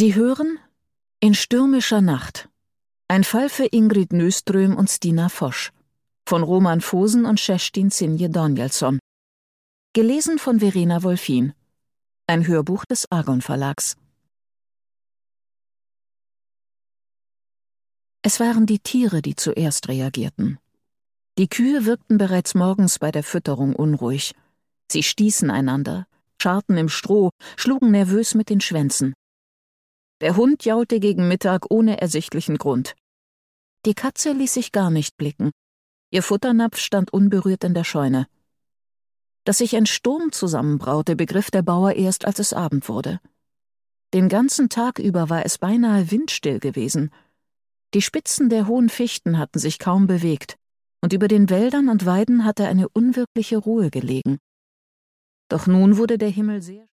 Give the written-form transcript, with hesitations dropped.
Sie hören In stürmischer Nacht. Ein Fall für Ingrid Nyström und Stina Fosch. Von Roman Vosen und Kerstin Sinje Danielsson. Gelesen von Verena Wolfin. Ein Hörbuch des Argon Verlags. Es waren die Tiere, die zuerst reagierten. Die Kühe wirkten bereits morgens bei der Fütterung unruhig. Sie stießen einander, scharrten im Stroh, schlugen nervös mit den Schwänzen. Der Hund jaulte gegen Mittag ohne ersichtlichen Grund. Die Katze ließ sich gar nicht blicken. Ihr Futternapf stand unberührt in der Scheune. Dass sich ein Sturm zusammenbraute, begriff der Bauer erst, als es Abend wurde. Den ganzen Tag über war es beinahe windstill gewesen. Die Spitzen der hohen Fichten hatten sich kaum bewegt, und über den Wäldern und Weiden hatte eine unwirkliche Ruhe gelegen. Doch nun wurde der Himmel sehr